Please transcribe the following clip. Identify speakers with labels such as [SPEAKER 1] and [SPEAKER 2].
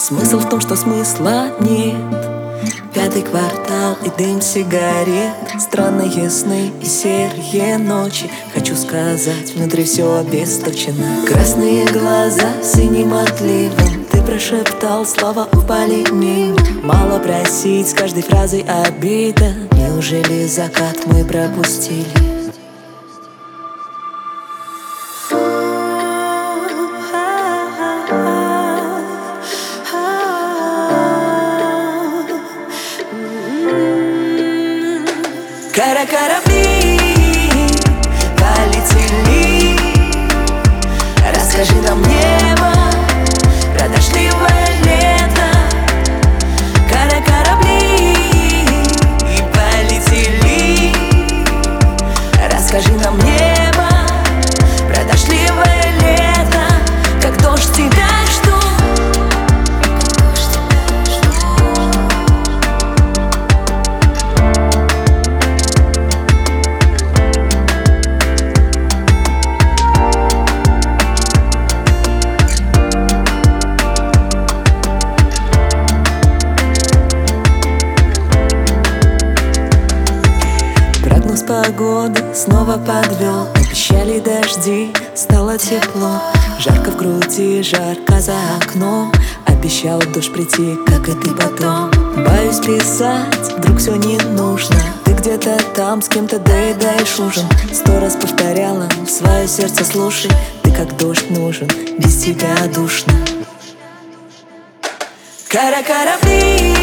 [SPEAKER 1] Смысл в том, что смысла нет. Пятый квартал и дым сигарет, странные сны и серые ночи. Хочу сказать, внутри все обесточено. Красные глаза синим отливом, ты прошептал, слова упали мимо. Мало просить, с каждой фразой обида. Неужели закат мы пропустили? Корабли полетели, расскажи нам небо про дождливое лето. Корабли полетели, расскажи нам небо про дождливое лето. Как дождь тебя жду. Погоды снова подвел, обещали дожди, стало тепло. Жарко в груди, жарко за окном. Обещал дождь прийти, как и ты потом. Боюсь писать, вдруг все не нужно. Ты где-то там с кем-то доедаешь ужин. 100 раз повторяла в свое сердце, слушай. Ты как дождь нужен, без тебя душно. Корабли